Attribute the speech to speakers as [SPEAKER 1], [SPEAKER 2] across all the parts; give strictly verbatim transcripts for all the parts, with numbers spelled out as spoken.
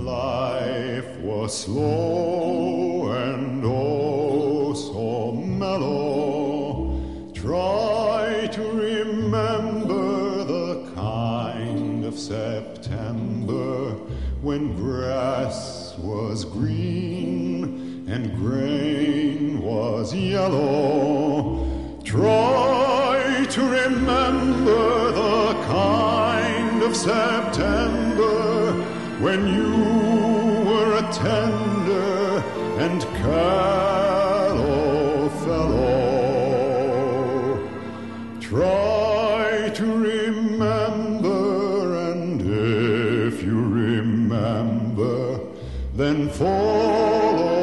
[SPEAKER 1] life was slow and oh so mellow, try to remember the kind of September when grass was green and grain was yellow. Try to remember the kind of September when you were a tender and callow fellow. Try to remember, and if you remember, then follow.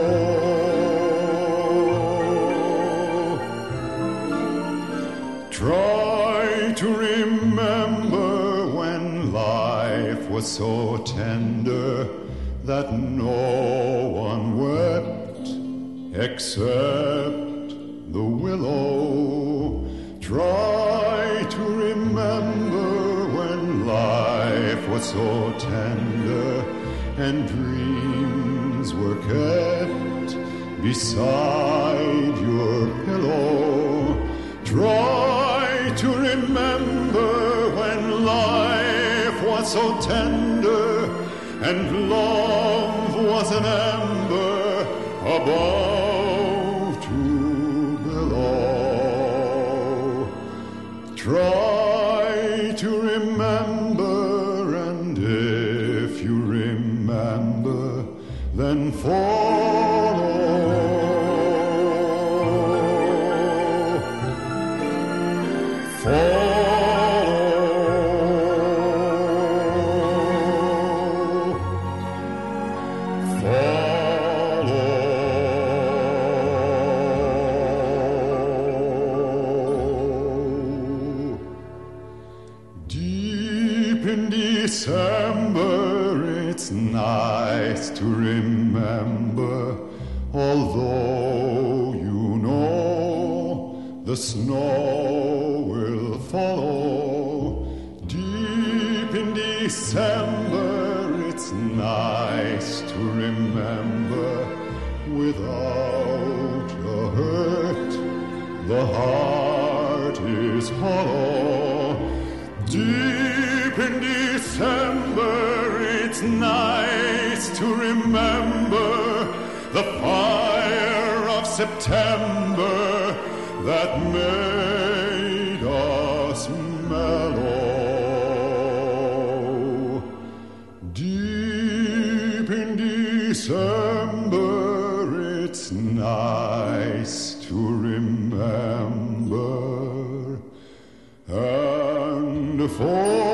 [SPEAKER 1] Try to remember when life was so tender that no one wept except the willow. Try to remember when life was so tender and dreams were kept beside your pillow. Try to remember when life was so tender and love was an ember above to below. Try to remember, and if you remember, then follow. Follow. Deep in December, it's nice to remember, although you know the snow will follow. Deep in December, it's nice to remember, without a hurt, the heart is hollow. Deep in December, it's nice to remember the fire of September that made us mellow. Deep in December, it's nice to remember, and for